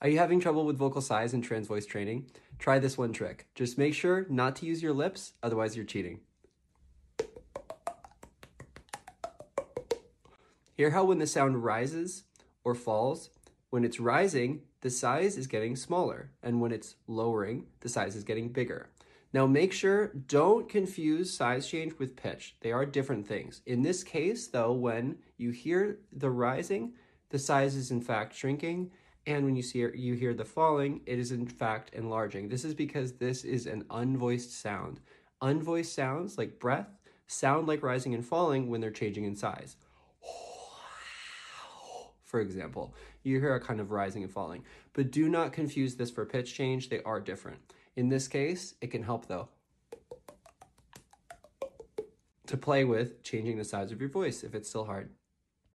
Are you having trouble with vocal size and trans voice training? Try this one trick. Just make sure not to use your lips, otherwise you're cheating. Hear how when the sound rises or falls, when it's rising, the size is getting smaller, and when it's lowering, the size is getting bigger. Now make sure, don't confuse size change with pitch. They are different things. In this case, though, when you hear the rising, the size is in fact shrinking, and when you hear the falling, it is in fact enlarging. This is because this is an unvoiced sound. Unvoiced sounds, like breath, sound like rising and falling when they're changing in size. For example, you hear a kind of rising and falling, but do not confuse this for pitch change. They are different. In this case, it can help though to play with changing the size of your voice if it's still hard.